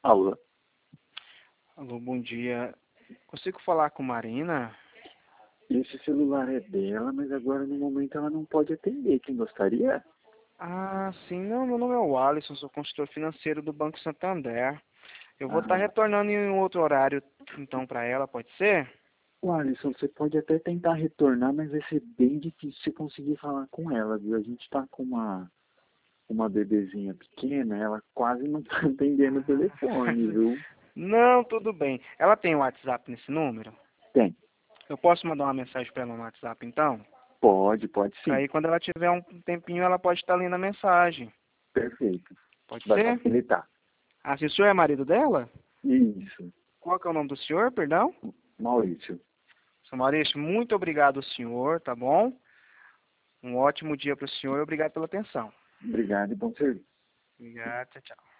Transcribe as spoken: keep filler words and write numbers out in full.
Alô? Alô, bom dia. Consigo falar com Marina? Esse celular é dela, mas agora no momento ela não pode atender. Quem gostaria? Ah, sim. Não, meu nome é o Alisson, sou consultor financeiro do Banco Santander. Eu vou estar Ah, retornando em um outro horário, então, para ela, pode ser? o Alisson, você pode até tentar retornar, mas vai ser bem difícil você conseguir falar com ela, viu? A gente tá com uma, uma bebezinha pequena, ela quase não tá atendendo o telefone, viu? Não, tudo bem. Ela tem o WhatsApp nesse número? Tem. Eu posso mandar uma mensagem para ela no WhatsApp, então? Pode, pode sim. Aí, quando ela tiver um tempinho, ela pode estar lendo a mensagem. Perfeito. Pode Vai ser? facilitar. Ah, se o senhor é marido dela? Isso. Qual que é o nome do senhor, perdão? Maurício. Seu Maurício, muito obrigado ao senhor, tá bom? Um ótimo dia para o senhor e obrigado pela atenção. Obrigado e bom serviço. Obrigado, tchau, tchau.